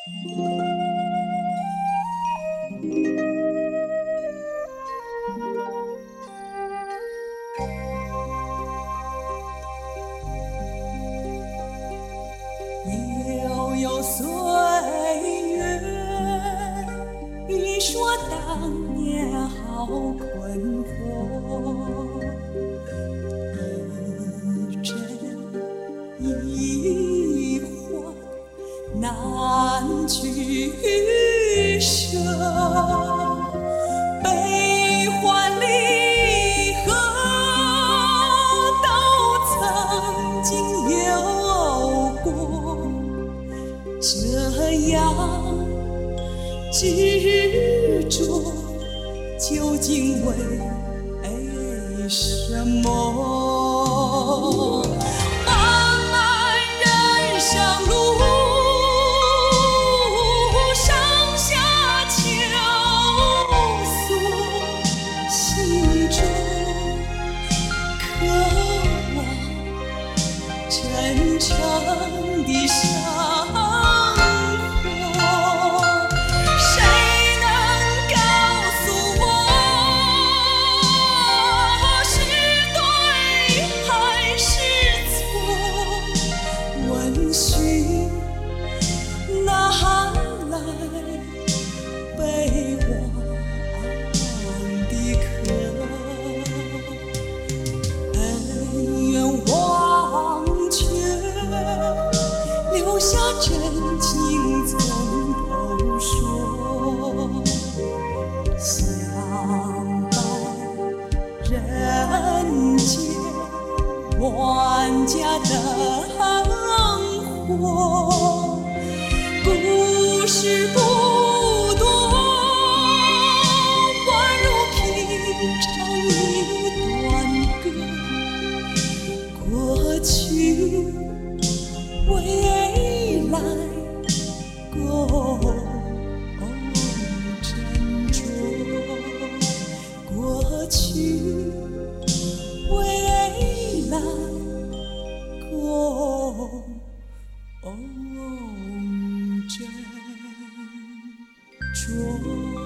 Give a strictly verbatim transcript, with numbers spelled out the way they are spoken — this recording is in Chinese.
悠悠岁月，你说当年好困惑，一真一幻难取舍，悲欢离合都曾经有过，这样执着究竟为什么？漫漫人生路，上下求索，心中渴望真诚的生活。哪来悲欢的客？恩怨忘却，留下真情从头说。相伴人间，万家灯火。故事不多，宛如平常一段歌。过去未来共斟酌，过去未来共斟酌。